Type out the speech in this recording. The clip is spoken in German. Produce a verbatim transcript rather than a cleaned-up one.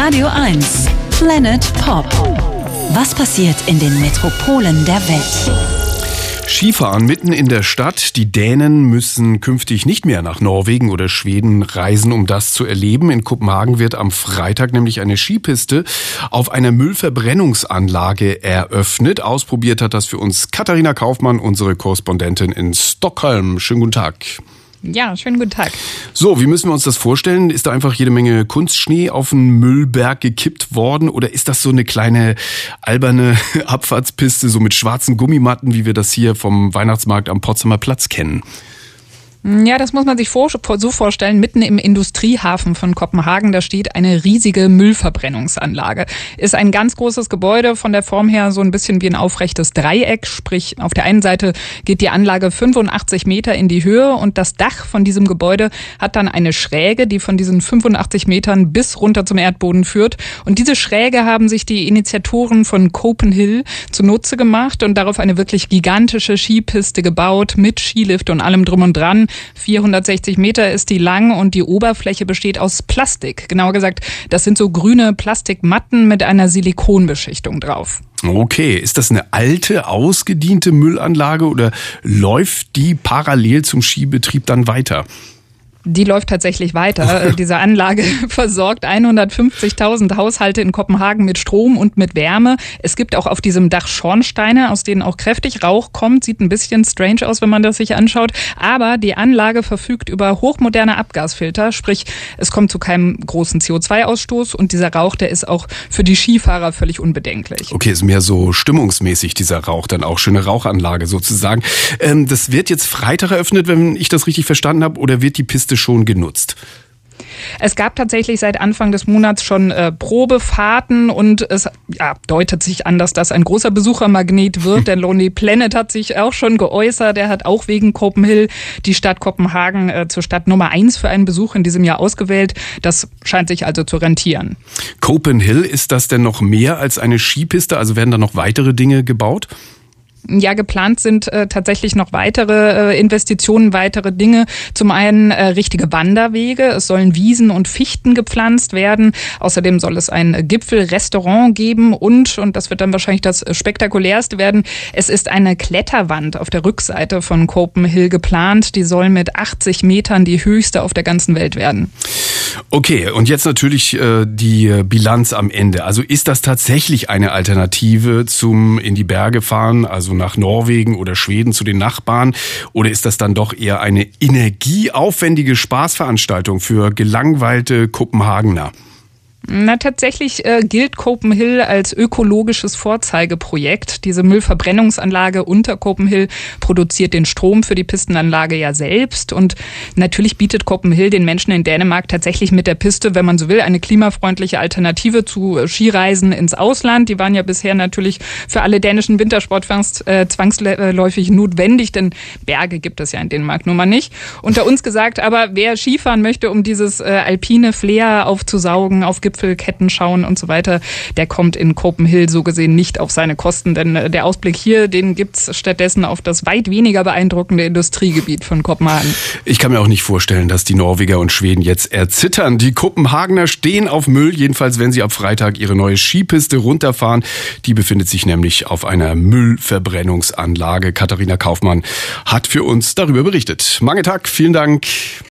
Radio eins Planet Pop. Was passiert in den Metropolen der Welt? Skifahren mitten in der Stadt. Die Dänen müssen künftig nicht mehr nach Norwegen oder Schweden reisen, um das zu erleben. In Kopenhagen wird am Freitag nämlich eine Skipiste auf einer Müllverbrennungsanlage eröffnet. Ausprobiert hat das für uns Katharina Kaufmann, unsere Korrespondentin in Stockholm. Schönen guten Tag. Ja, schönen guten Tag. So, wie müssen wir uns das vorstellen? Ist da einfach jede Menge Kunstschnee auf den Müllberg gekippt worden? Oder ist das so eine kleine alberne Abfahrtspiste, so mit schwarzen Gummimatten, wie wir das hier vom Weihnachtsmarkt am Potsdamer Platz kennen? Ja, das muss man sich vor, so vorstellen. Mitten im Industriehafen von Kopenhagen, da steht eine riesige Müllverbrennungsanlage. Ist ein ganz großes Gebäude, von der Form her so ein bisschen wie ein aufrechtes Dreieck. Sprich, auf der einen Seite geht die Anlage fünfundachtzig Meter in die Höhe und das Dach von diesem Gebäude hat dann eine Schräge, die von diesen fünfundachtzig Metern bis runter zum Erdboden führt. Und diese Schräge haben sich die Initiatoren von Copenhill zunutze gemacht und darauf eine wirklich gigantische Skipiste gebaut mit Skilift und allem drum und dran. vierhundertsechzig Meter ist die lang und die Oberfläche besteht aus Plastik. Genauer gesagt, das sind so grüne Plastikmatten mit einer Silikonbeschichtung drauf. Okay, ist das eine alte, ausgediente Müllanlage oder läuft die parallel zum Skibetrieb dann weiter? Die läuft tatsächlich weiter. Diese Anlage versorgt hundertfünfzigtausend Haushalte in Kopenhagen mit Strom und mit Wärme. Es gibt auch auf diesem Dach Schornsteine, aus denen auch kräftig Rauch kommt. Sieht ein bisschen strange aus, wenn man das sich anschaut. Aber die Anlage verfügt über hochmoderne Abgasfilter. Sprich, es kommt zu keinem großen C O zwei Ausstoß. Und dieser Rauch, der ist auch für die Skifahrer völlig unbedenklich. Okay, ist mehr so stimmungsmäßig dieser Rauch, dann auch schöne Rauchanlage sozusagen. Ähm, das wird jetzt Freitag eröffnet, wenn ich das richtig verstanden habe, oder wird die Piste schon genutzt? Es gab tatsächlich seit Anfang des Monats schon äh, Probefahrten und es ja, deutet sich an, dass das ein großer Besuchermagnet wird. Der Lonely Planet hat sich auch schon geäußert. Er hat auch wegen Copenhill die Stadt Kopenhagen äh, zur Stadt Nummer eins für einen Besuch in diesem Jahr ausgewählt. Das scheint sich also zu rentieren. Copenhill, ist das denn noch mehr als eine Skipiste? Also werden da noch weitere Dinge gebaut? Ja, geplant sind äh, tatsächlich noch weitere äh, Investitionen, weitere Dinge. Zum einen äh, richtige Wanderwege. Es sollen Wiesen und Fichten gepflanzt werden. Außerdem soll es ein Gipfelrestaurant geben und, und das wird dann wahrscheinlich das spektakulärste werden, es ist eine Kletterwand auf der Rückseite von Copenhill geplant. Die soll mit achtzig Metern die höchste auf der ganzen Welt werden. Okay, und jetzt natürlich äh, die Bilanz am Ende. Also ist das tatsächlich eine Alternative zum in die Berge fahren, also nach Norwegen oder Schweden zu den Nachbarn? Oder ist das dann doch eher eine energieaufwendige Spaßveranstaltung für gelangweilte Kopenhagener? Na, tatsächlich äh, gilt Copenhill als ökologisches Vorzeigeprojekt. Diese Müllverbrennungsanlage unter Copenhill produziert den Strom für die Pistenanlage ja selbst. Und natürlich bietet Copenhill den Menschen in Dänemark tatsächlich mit der Piste, wenn man so will, eine klimafreundliche Alternative zu äh, Skireisen ins Ausland. Die waren ja bisher natürlich für alle dänischen Wintersportfans äh, zwangsläufig notwendig, denn Berge gibt es ja in Dänemark nun mal nicht. Unter uns gesagt, aber wer Skifahren möchte, um dieses äh, alpine Flair aufzusaugen, auf Gipfelketten schauen und so weiter, der kommt in Copenhill so gesehen nicht auf seine Kosten, denn der Ausblick hier, den gibt's stattdessen auf das weit weniger beeindruckende Industriegebiet von Kopenhagen. Ich kann mir auch nicht vorstellen, dass die Norweger und Schweden jetzt erzittern. Die Kopenhagener stehen auf Müll, jedenfalls wenn sie ab Freitag ihre neue Skipiste runterfahren. Die befindet sich nämlich auf einer Müllverbrennungsanlage. Katharina Kaufmann hat für uns darüber berichtet. Mange Tag, vielen Dank.